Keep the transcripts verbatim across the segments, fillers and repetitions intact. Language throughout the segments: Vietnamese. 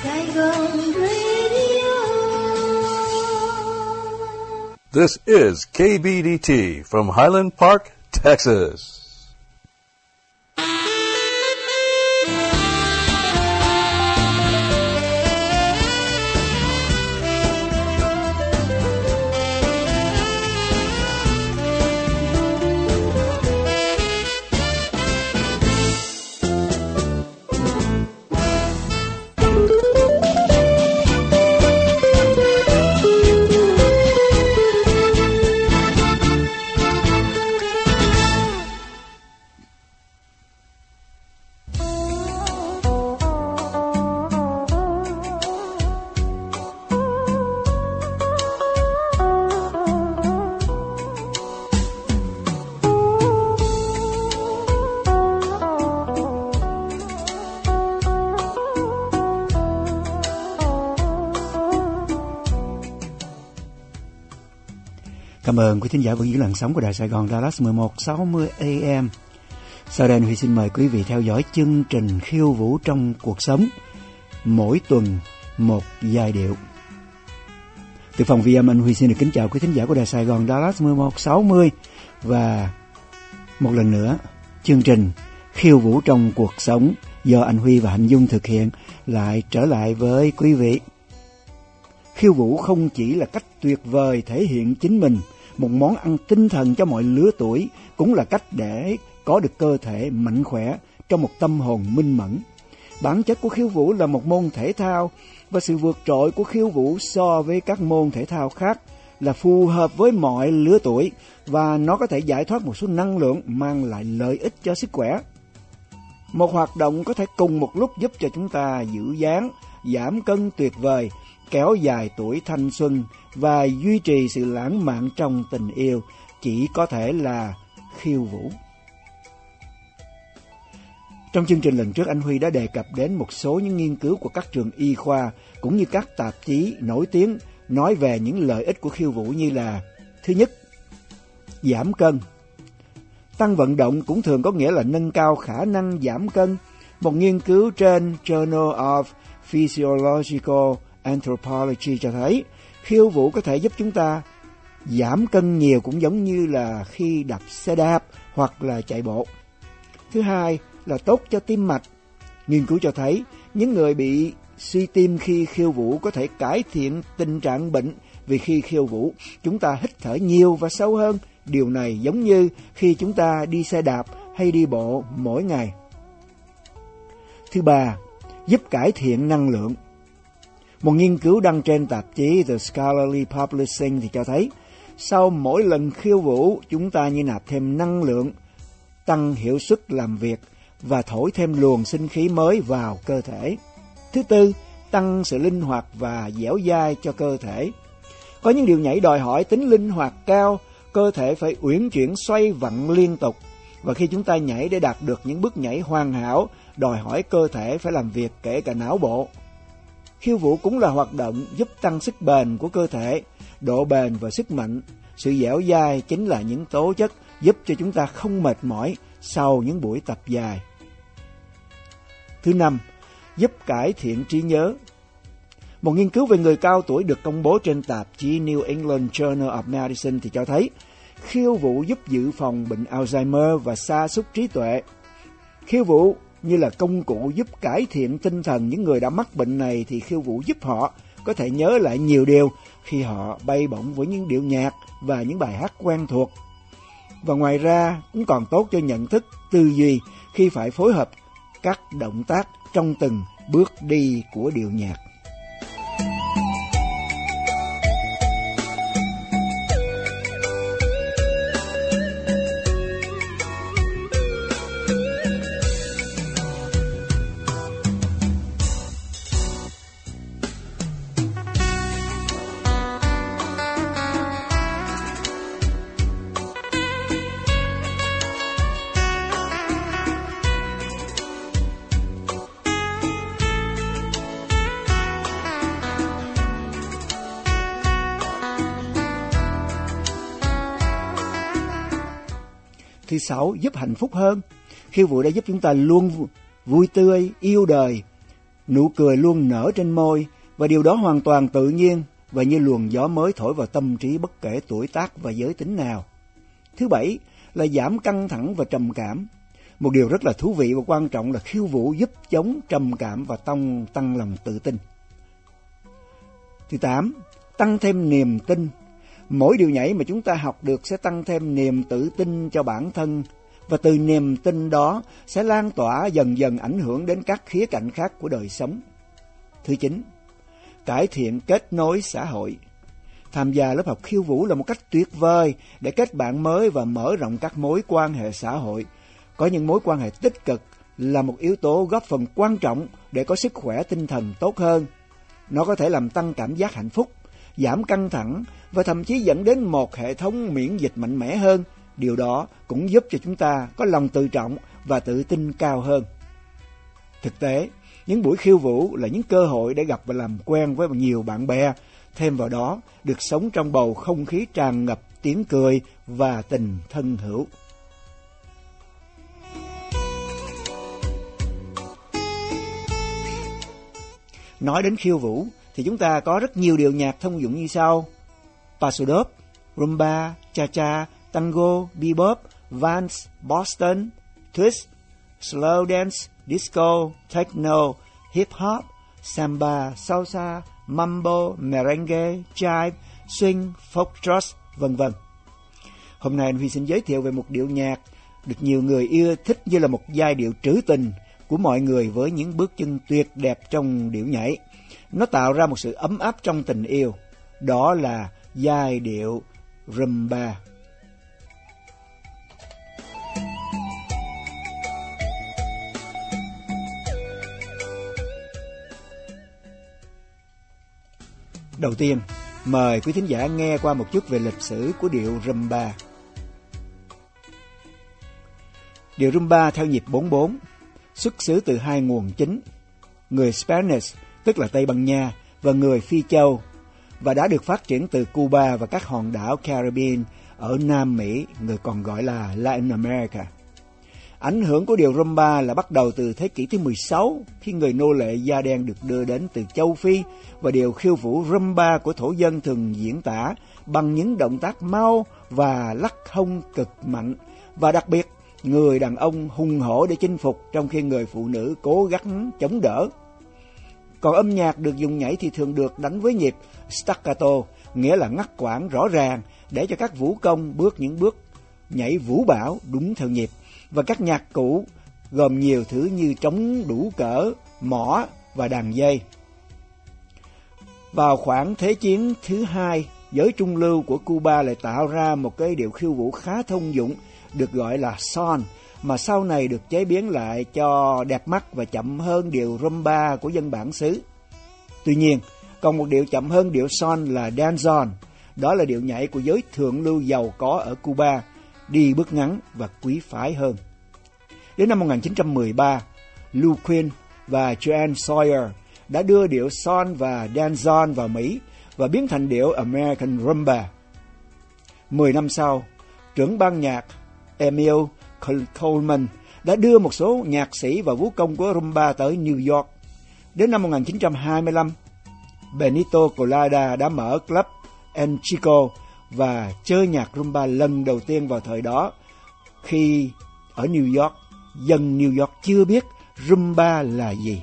Saigon Radio. This is K B D T from Highland Park, Texas. Cảm ơn quý thính giả vẫn giữ làn sóng của Đài Sài Gòn Dallas mười một sáu mươi A M. Sau đây Huy xin mời quý vị theo dõi chương trình Khiêu Vũ trong cuộc sống, mỗi tuần một giai điệu. Từ phòng vi âm, anh Huy xin được kính chào quý thính giả của Đài Sài Gòn Dallas mười một sáu mươi, và một lần nữa chương trình Khiêu Vũ trong cuộc sống do anh Huy và Hạnh Dung thực hiện lại trở lại với quý vị. Khiêu vũ không chỉ là cách tuyệt vời thể hiện chính mình, một món ăn tinh thần cho mọi lứa tuổi, cũng là cách để có được cơ thể mạnh khỏe trong một tâm hồn minh mẫn. Bản chất của khiêu vũ là một môn thể thao, và sự vượt trội của khiêu vũ so với các môn thể thao khác là phù hợp với mọi lứa tuổi, và nó có thể giải thoát một số năng lượng, mang lại lợi ích cho sức khỏe. Một hoạt động có thể cùng một lúc giúp cho chúng ta giữ dáng, giảm cân tuyệt vời, kéo dài tuổi thanh xuân và duy trì sự lãng mạn trong tình yêu, chỉ có thể là khiêu vũ. Trong chương trình lần trước, anh Huy đã đề cập đến một số những nghiên cứu của các trường y khoa cũng như các tạp chí nổi tiếng nói về những lợi ích của khiêu vũ, như là: thứ nhất, giảm cân. Tăng vận động cũng thường có nghĩa là nâng cao khả năng giảm cân. Một nghiên cứu trên Journal of Physiological Anthropology cho thấy khiêu vũ có thể giúp chúng ta giảm cân nhiều, cũng giống như là khi đạp xe đạp hoặc là chạy bộ. Thứ hai là tốt cho tim mạch. Nghiên cứu cho thấy những người bị suy tim khi khiêu vũ có thể cải thiện tình trạng bệnh, vì khi khiêu vũ chúng ta hít thở nhiều và sâu hơn. Điều này giống như khi chúng ta đi xe đạp hay đi bộ mỗi ngày. Thứ ba, giúp cải thiện năng lượng. Một nghiên cứu đăng trên tạp chí The Scholarly Publishing thì cho thấy sau mỗi lần khiêu vũ, chúng ta như nạp thêm năng lượng, tăng hiệu suất làm việc và thổi thêm luồng sinh khí mới vào cơ thể. Thứ tư, tăng sự linh hoạt và dẻo dai cho cơ thể. Có những điệu nhảy đòi hỏi tính linh hoạt cao, cơ thể phải uyển chuyển xoay vặn liên tục, và khi chúng ta nhảy để đạt được những bước nhảy hoàn hảo, đòi hỏi cơ thể phải làm việc kể cả não bộ. Khiêu vũ cũng là hoạt động giúp tăng sức bền của cơ thể, độ bền và sức mạnh. Sự dẻo dai chính là những tố chất giúp cho chúng ta không mệt mỏi sau những buổi tập dài. Thứ năm, giúp cải thiện trí nhớ. Một nghiên cứu về người cao tuổi được công bố trên tạp chí New England Journal of Medicine thì cho thấy khiêu vũ giúp dự phòng bệnh Alzheimer và sa sút trí tuệ. Khiêu vũ như là công cụ giúp cải thiện tinh thần những người đã mắc bệnh này, thì khiêu vũ giúp họ có thể nhớ lại nhiều điều khi họ bay bổng với những điệu nhạc và những bài hát quen thuộc. Và ngoài ra cũng còn tốt cho nhận thức, tư duy khi phải phối hợp các động tác trong từng bước đi của điệu nhạc. Thứ sáu, giúp hạnh phúc hơn. Khiêu vũ đã giúp chúng ta luôn vui tươi, yêu đời Nụ cười luôn nở trên môi, và điều đó hoàn toàn tự nhiên và như luồng gió mới thổi vào tâm trí bất kể tuổi tác và giới tính nào. Thứ bảy là giảm căng thẳng và trầm cảm. Một điều rất là thú vị và quan trọng là khiêu vũ giúp chống trầm cảm và tăng, tăng lòng tự tin. Thứ tám, tăng thêm niềm tin. Mỗi điệu nhảy mà chúng ta học được sẽ tăng thêm niềm tự tin cho bản thân, và từ niềm tin đó sẽ lan tỏa dần dần ảnh hưởng đến các khía cạnh khác của đời sống. Thứ chín, cải thiện kết nối xã hội. Tham gia lớp học khiêu vũ là một cách tuyệt vời để kết bạn mới và mở rộng các mối quan hệ xã hội. Có những mối quan hệ tích cực là một yếu tố góp phần quan trọng để có sức khỏe tinh thần tốt hơn. Nó có thể làm tăng cảm giác hạnh phúc, giảm căng thẳng và thậm chí dẫn đến một hệ thống miễn dịch mạnh mẽ hơn. Điều đó cũng giúp cho chúng ta có lòng tự trọng và tự tin cao hơn. Thực tế, những buổi khiêu vũ là những cơ hội để gặp và làm quen với nhiều bạn bè. Thêm vào đó, được sống trong bầu không khí tràn ngập tiếng cười và tình thân hữu. Nói đến khiêu vũ thì chúng ta có rất nhiều điệu nhạc thông dụng như sau: Paso Doble, Rumba, Cha-cha, Tango, Bebop, Vals, Boston, Twist, Slow Dance, Disco, Techno, Hip Hop, Samba, Salsa, Mambo, Merengue, Jive, Swing, Foxtrot, vân vân. Hôm nay anh Huy xin giới thiệu về một điệu nhạc được nhiều người yêu thích như là một giai điệu trữ tình của mọi người với những bước chân tuyệt đẹp trong điệu nhảy. Nó tạo ra một sự ấm áp trong tình yêu. Đó là giai điệu Rumba. Đầu tiên, mời quý thính giả nghe qua một chút về lịch sử của điệu Rumba. Điệu Rumba theo nhịp bốn bốn, xuất xứ từ hai nguồn chính, người Spanish, tức là Tây Ban Nha, và người Phi Châu, và đã được phát triển từ Cuba và các hòn đảo Caribbean ở Nam Mỹ, người còn gọi là Latin America. Ảnh hưởng của điệu Rumba là bắt đầu từ thế kỷ thứ mười sáu, khi người nô lệ da đen được đưa đến từ châu Phi, và điệu khiêu vũ Rumba của thổ dân thường diễn tả bằng những động tác mau và lắc hông cực mạnh, và đặc biệt, người đàn ông hùng hổ để chinh phục trong khi người phụ nữ cố gắng chống đỡ. Còn âm nhạc được dùng nhảy thì thường được đánh với nhịp staccato, nghĩa là ngắt quãng rõ ràng để cho các vũ công bước những bước nhảy vũ bão đúng theo nhịp. Và các nhạc cụ gồm nhiều thứ như trống đủ cỡ, mõ và đàn dây. Vào khoảng Thế chiến thứ hai, giới trung lưu của Cuba lại tạo ra một cái điệu khiêu vũ khá thông dụng được gọi là son, mà sau này được chế biến lại cho đẹp mắt và chậm hơn điệu Rumba của dân bản xứ. Tuy nhiên, còn một điệu chậm hơn điệu son là danzón. Đó là điệu nhảy của giới thượng lưu giàu có ở Cuba, đi bước ngắn và quý phái hơn. Đến năm một nghìn chín trăm mười ba, Lou Quinn và Joanne Sawyer đã đưa điệu son và danzón vào Mỹ và biến thành điệu American Rumba. Mười năm sau, trưởng ban nhạc Emil Coleman đã đưa một số nhạc sĩ và vũ công của Rumba tới New York. Đến năm một nghìn chín trăm hai mươi lăm, Benito Colada đã mở club El Chico và chơi nhạc Rumba lần đầu tiên vào thời đó, khi ở New York, dân New York chưa biết Rumba là gì.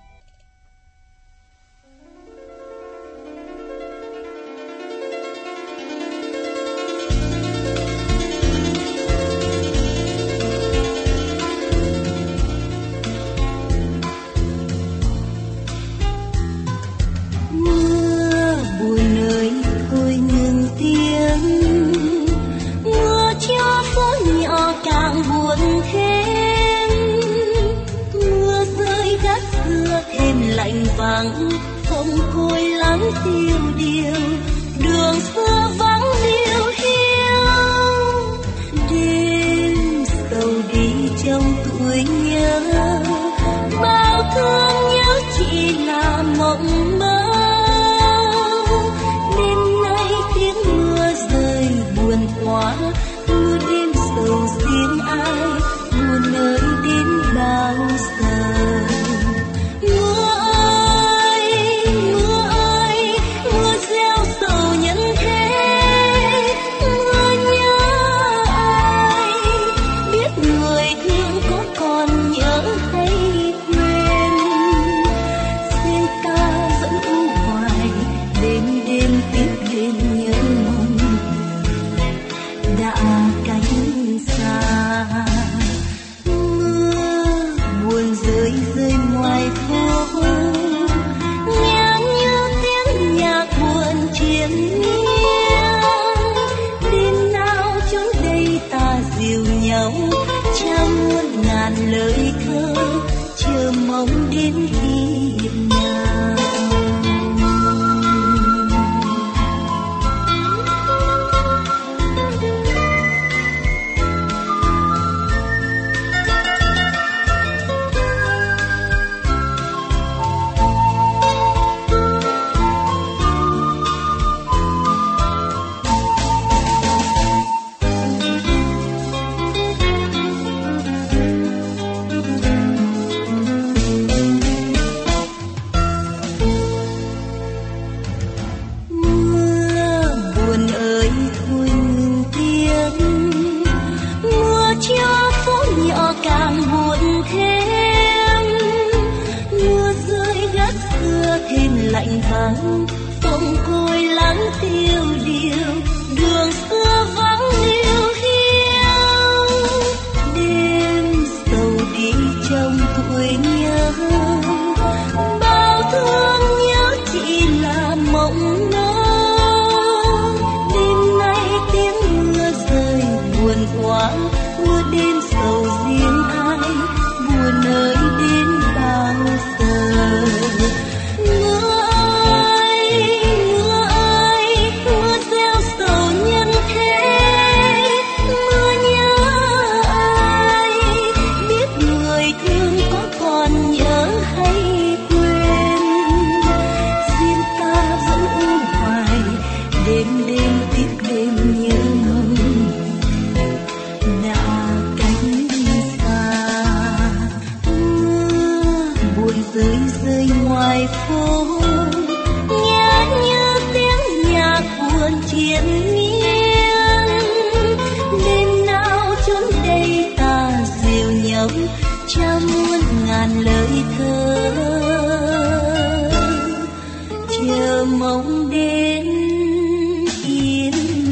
Vắng không côi lắng tiêu điều, đường xưa vắng liêu hiu, đêm sầu đi trong tuổi nhớ, bao thương nhớ chỉ là mộng mơ. Đêm nay tiếng mưa rơi buồn quá, mưa đêm sầu riêng ai, buồn ơi đến bao giờ. Mưa đêm lạnh vắng, phòng côi lắng tiêu điều, đường xưa vắng liêu hiu. Đêm sầu đi trong tuổi nhớ, bao thương nhớ chỉ là mộng mơ. Đêm nay tiếng mưa rơi buồn quá, mưa đêm sầu riêng ai, buồn ơi đến bao giờ. Mưa ơi, mưa ơi, mưa gieo sầu nhân thế, mưa nhớ ai, biết người thương có còn nhớ hay quên. Riêng ta vẫn u hoài, đêm đêm tiếp đêm nhớ mong đã cánh xa. Mưa buồn rơi rơi ngoài phố, nghe như tiếng nhạc buồn triền miên. Đêm nào chốn đây ta dịu nhau, cha muôn ngàn lời thơ, chờ mong đến yên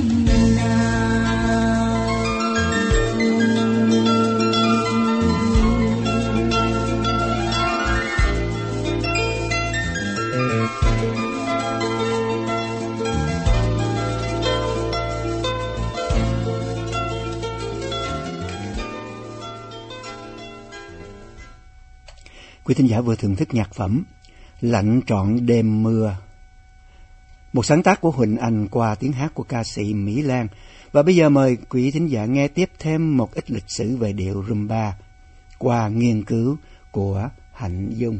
nào. Quý thính giả vừa thưởng thức nhạc phẩm Lạnh trọn đêm mưa, một sáng tác của Huỳnh Anh qua tiếng hát của ca sĩ Mỹ Lan. Và bây giờ mời quý thính giả nghe tiếp thêm một ít lịch sử về điệu rumba qua nghiên cứu của Hạnh Dung.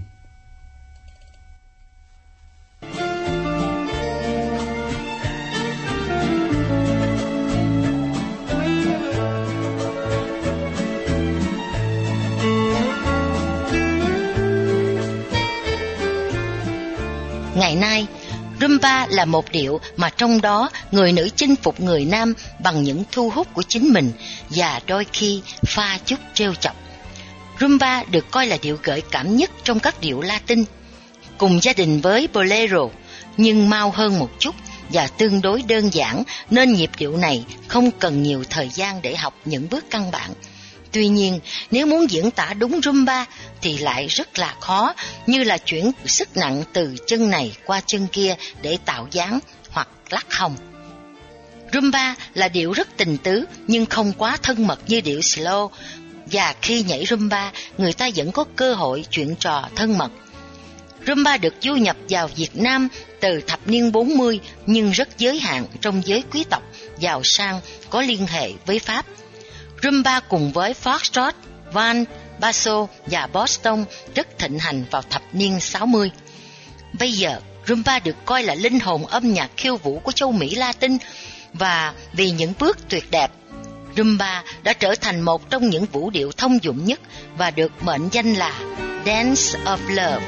Ngày nay, rumba là một điệu mà trong đó người nữ chinh phục người nam bằng những thu hút của chính mình và đôi khi pha chút trêu chọc. Rumba được coi là điệu gợi cảm nhất trong các điệu Latin, cùng gia đình với bolero, nhưng mau hơn một chút và tương đối đơn giản, nên nhịp điệu này không cần nhiều thời gian để học những bước căn bản. Tuy nhiên, nếu muốn diễn tả đúng rumba thì lại rất là khó, như là chuyển sức nặng từ chân này qua chân kia để tạo dáng hoặc lắc hông. Rumba là điệu rất tình tứ nhưng không quá thân mật như điệu slow, và khi nhảy rumba, người ta vẫn có cơ hội chuyện trò thân mật. Rumba được du nhập vào Việt Nam từ thập niên bốn mươi nhưng rất giới hạn trong giới quý tộc giàu sang có liên hệ với Pháp. Rumba cùng với Foxtrot, Van, Basso và Boston rất thịnh hành vào thập niên sáu mươi. Bây giờ, rumba được coi là linh hồn âm nhạc khiêu vũ của châu Mỹ Latin, và vì những bước tuyệt đẹp, rumba đã trở thành một trong những vũ điệu thông dụng nhất và được mệnh danh là Dance of Love.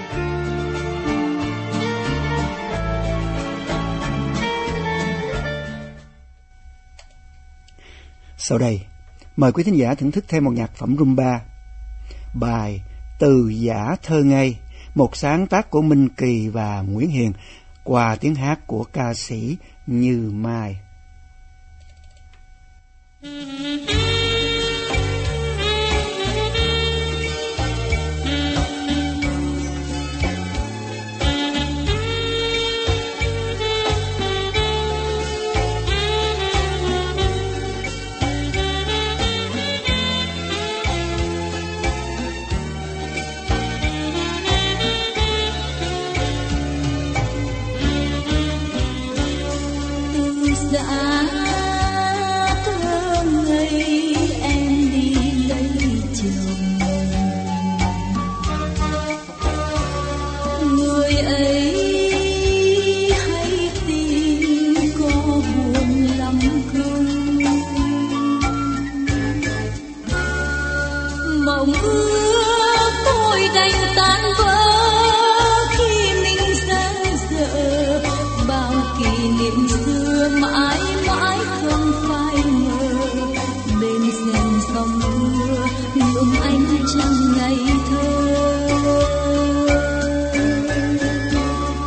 Sau đây, mời quý thính giả thưởng thức thêm một nhạc phẩm rumba, bài Từ Giả Thơ Ngây, một sáng tác của Minh Kỳ và Nguyễn Hiền qua tiếng hát của ca sĩ Như Mai. Dạ thơ ngây em đi lấy chồng, người ấy hay tin có buồn lắm không? Mộng ước tôi đành tan vỡ khi mình giang dở, bao kỷ niệm xưa mãi mãi không phai mờ. Bên rèm dòng mưa nhuộm ánh trăng ngày thơ,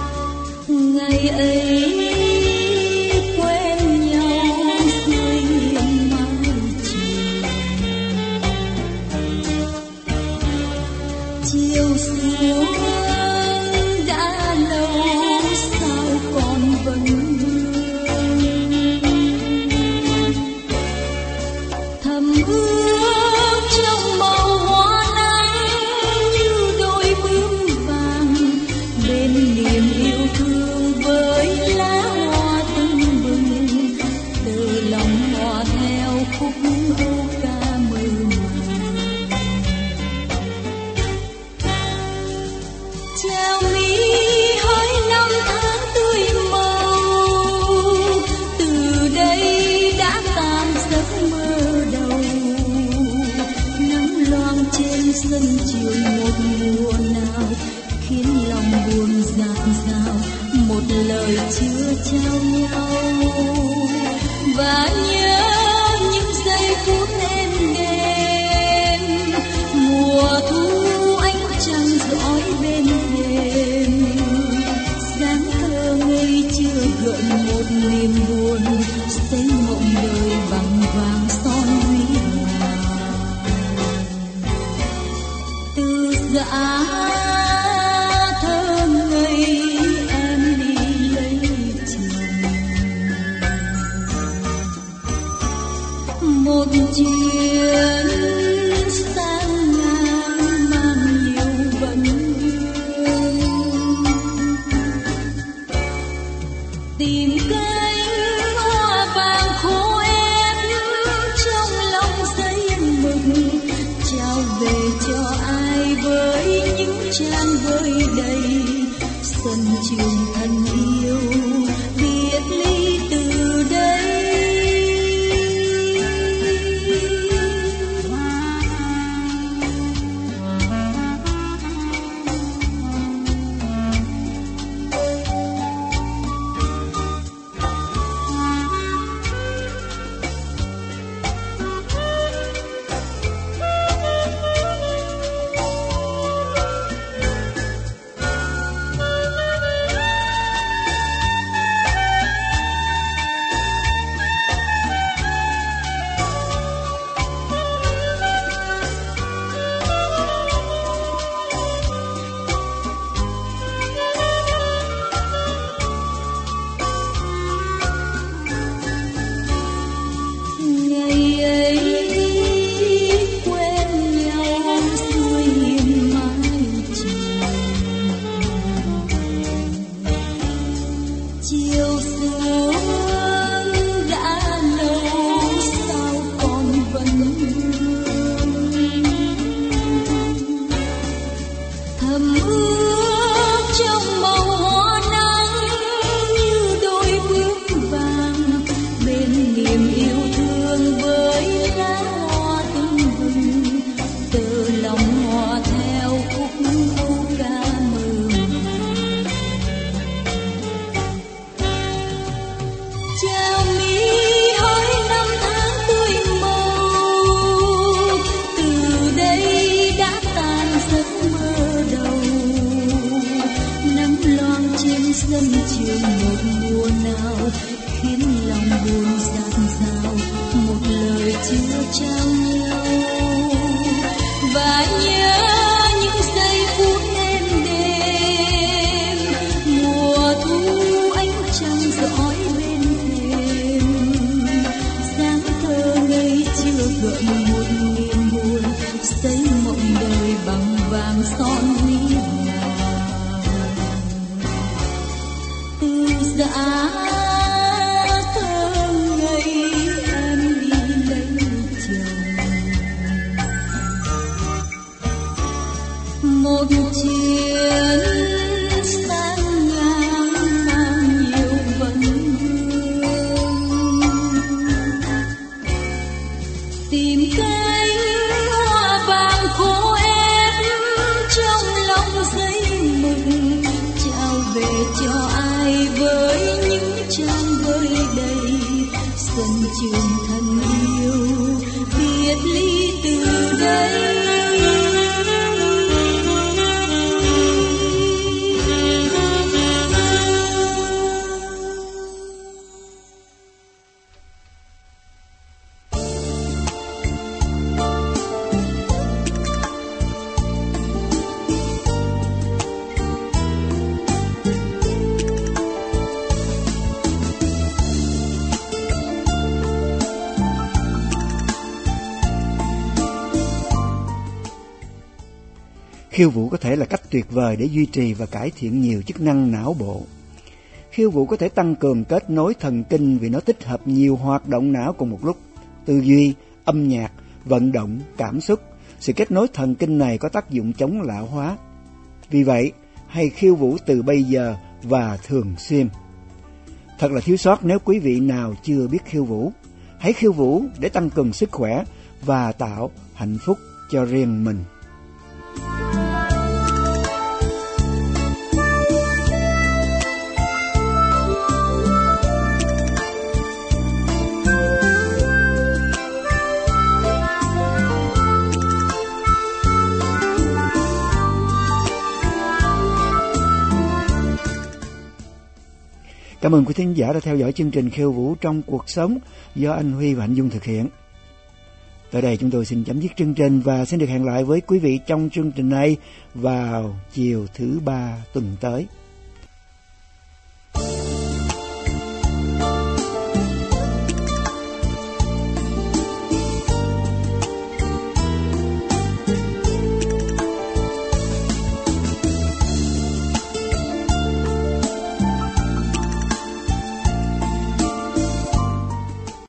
Khiêu vũ có thể là cách tuyệt vời để duy trì và cải thiện nhiều chức năng não bộ. Khiêu vũ có thể tăng cường kết nối thần kinh vì nó tích hợp nhiều hoạt động não cùng một lúc, tư duy, âm nhạc, vận động, cảm xúc. Sự kết nối thần kinh này có tác dụng chống lão hóa. Vì vậy, hãy khiêu vũ từ bây giờ và thường xuyên. Thật là thiếu sót nếu quý vị nào chưa biết khiêu vũ. Hãy khiêu vũ để tăng cường sức khỏe và tạo hạnh phúc cho riêng mình. Cảm ơn quý thính giả đã theo dõi chương trình Khiêu Vũ Trong Cuộc Sống do anh Huy và anh Dung thực hiện. Tới đây chúng tôi xin chấm dứt chương trình và xin được hẹn lại với quý vị trong chương trình này vào chiều thứ ba tuần tới.